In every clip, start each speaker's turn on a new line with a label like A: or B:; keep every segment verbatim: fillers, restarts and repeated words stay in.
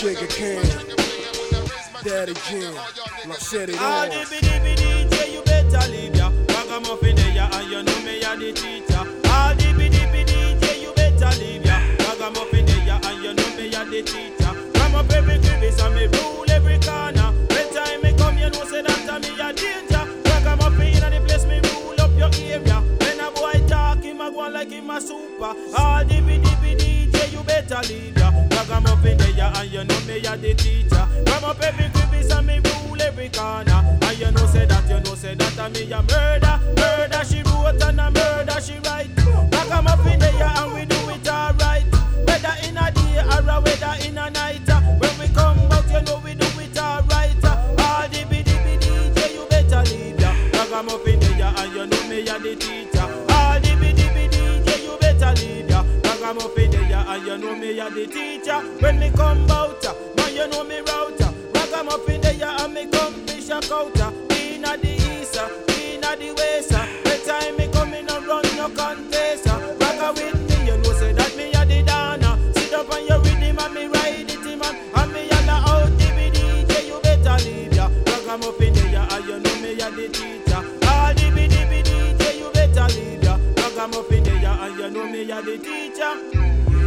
A: Sugar King, Daddy Jim, I said it all.
B: All the B D B D J, you better leave ya. Ragamuffin there, ya, and you know me, ya the teacher. All the B D B D J, you better leave ya. Ragamuffin there, ya, and you know me, ya the teacher. Ram up every crevice and me rule every corner. When time me come, you know say that to me a danger. Ragamuffin inna the place, me rule up your area. When a boy talk, him a go on like him a super. All the B D B D J, you better leave ya. Ragamuffin there, ya, and you know me, ya the teacher. Ram up every crevice and me rule every corner. And you know say that, you know say that and me a murder. Murder she wrote and a murder she write. Ragamuffin there, ya, and we do it alright. Whether in a day or a whether in a night. When we come out, you know we do it alright. All the B D B D J, you better leave ya. Ragamuffin there, ya, and you know me a the teacher. All the B D B D J, you better leave ya. Ragamuffin there, ya, and you know me a the teacher. When me come out, man you know me router. Ragamuffin there, ya, and me come fish a counter. Inna the east, inna the west. The time me come in and run no contest. Ragga with me, you know say that me a the dana. Sit up on your rhythm and me ride it, man. And me yalla out the B D J, you better leave ya. Ragamuffin there, ya, and you know me a the teacher. All the B D B D J, you better leave ya. Ragamuffin there, ya, and you know me a the teacher.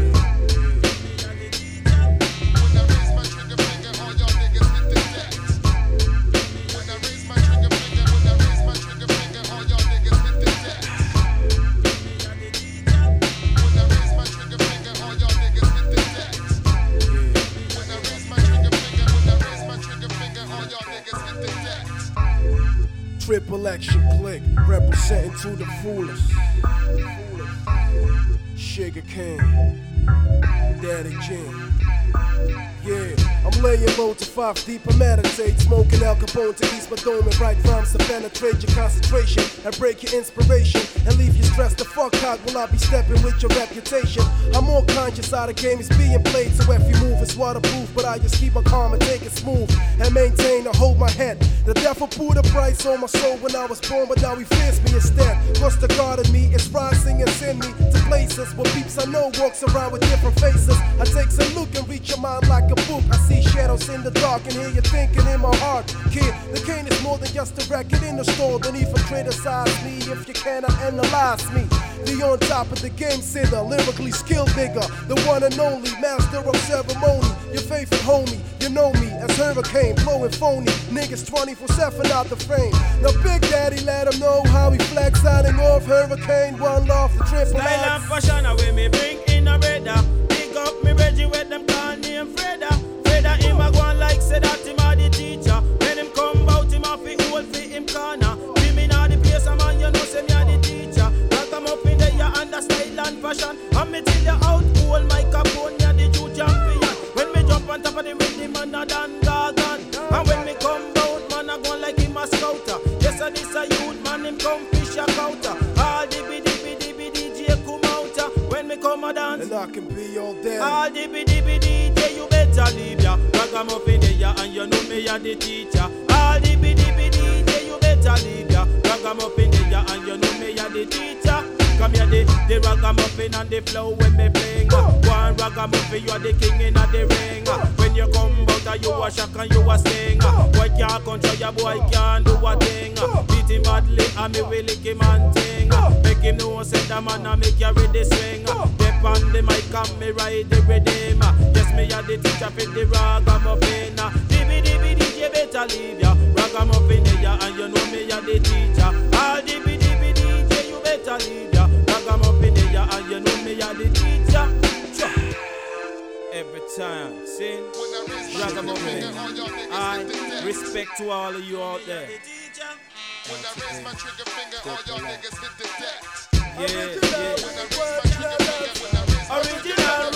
A: Triple action click, representing to the foolish. Sugar King, Daddy Jim. Yeah, I'm laying low to five deep and meditate. Smoking Al Capone to ease my dome and write rhymes to penetrate your concentration and break your inspiration and leave you stressed the fuck out while I be stepping with your reputation. I'm more conscious how the game is being played, so if you move it's waterproof, but I just keep my calm and take it smooth and maintain or hold my head. The devil put a price on my soul when I was born, but now he fears me instead. What's the God in me? It's rising and send me to places where peeps I know walks around with different faces. I take some look and reach your mind like a book. I see shadows in the dark and hear you thinking in my heart. Kid, the cane is more than just a record in the store. Don't even criticize me if you cannot analyze me. The on top of the game sitter, lyrically skilled nigga, the one and only master of ceremony. Your favorite homie, you know me as Hurricane, blowing phony. Niggas twenty-four seven out the frame. Now Big Daddy let him know how he flex, signing off Hurricane, one love for triple X.
B: Style and fashion away me bring in a radar. Pick up me Reggie with them call name Freda. Freda him a go on like say that him a the teacher. When him come bout him a fi hold fi him corner. Him inna the place a man you know say me a the teacher. Rock 'em up in there you under style and fashion. And me tell you out cool my Capone ya the Jew champion. When me jump on top of the rhythm man a dan gargan. And when me come bout man a go on like him a scouter. Yes a this a youth man him come fish a counter. All the B D B D B D J come out when me come a dance.
A: And I can be all day.
B: All the B D B D J you better leave ya. Ragamuffin there ya and you know me a the teacher. All the B D B D J you better leave ya. Ragamuffin there ya and you know me a the teacher. Come here the, the ragamuffin and the flow when me playing. One ragamuffin you are the king in the ring. When you come out you a shock and you a sting. Boy can't control ya, boy can't do a thing. Beat him badly and me will lick him and ting. Make him know say the man a make carry the swing. Dip on the mic and me ride the rhythm. Yes me a the teacher for the ragamuffin. D B D B D J better leave ya. Ragamuffin there ya and you know me a the teacher. All D B D B D J you better leave ya. Ragamuffin there ya and you know me a the teacher. Every time, see? Ragamuffin. I respect to all of you out there. Yeah, yeah. Original